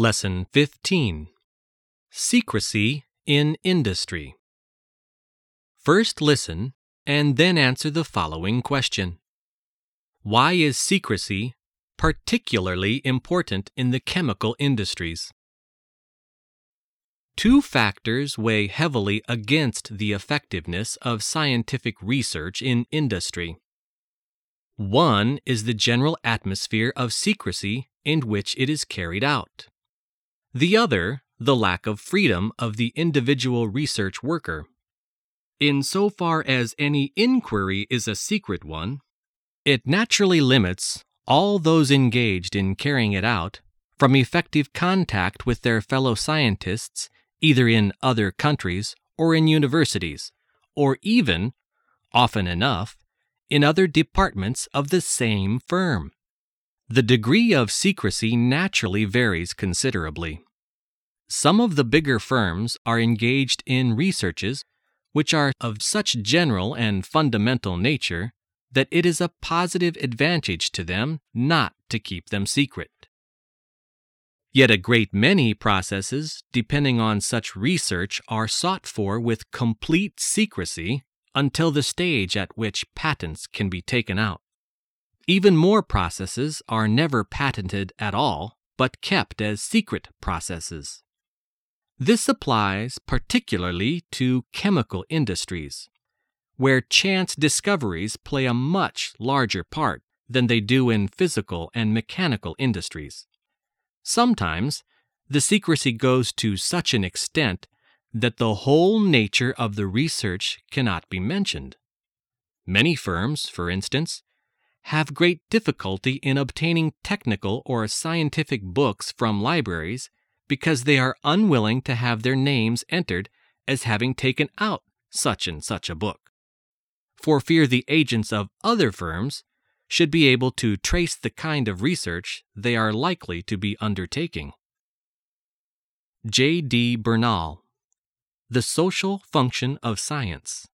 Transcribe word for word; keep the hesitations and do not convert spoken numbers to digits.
Lesson fifteen. Secrecy in Industry. First listen and then answer the following question. Why is secrecy particularly important in the chemical industries? Two factors weigh heavily against the effectiveness of scientific research in industry. One is the general atmosphere of secrecy in which it is carried out. The other, the lack of freedom of the individual research worker. Insofar as any inquiry is a secret one, it naturally limits all those engaged in carrying it out from effective contact with their fellow scientists, either in other countries or in universities, or even, often enough, in other departments of the same firm. The degree of secrecy naturally varies considerably. Some of the bigger firms are engaged in researches which are of such general and fundamental nature that it is a positive advantage to them not to keep them secret. Yet a great many processes depending on such research are sought for with complete secrecy until the stage at which patents can be taken out. Even more processes are never patented at all, but kept as secret processes. This applies particularly to chemical industries, where chance discoveries play a much larger part than they do in physical and mechanical industries. Sometimes, the secrecy goes to such an extent that the whole nature of the research cannot be mentioned. Many firms, for instance, have great difficulty in obtaining technical or scientific books from libraries because they are unwilling to have their names entered as having taken out such and such a book, for fear the agents of other firms should be able to trace the kind of research they are likely to be undertaking. J D Bernal, The Social Function of Science.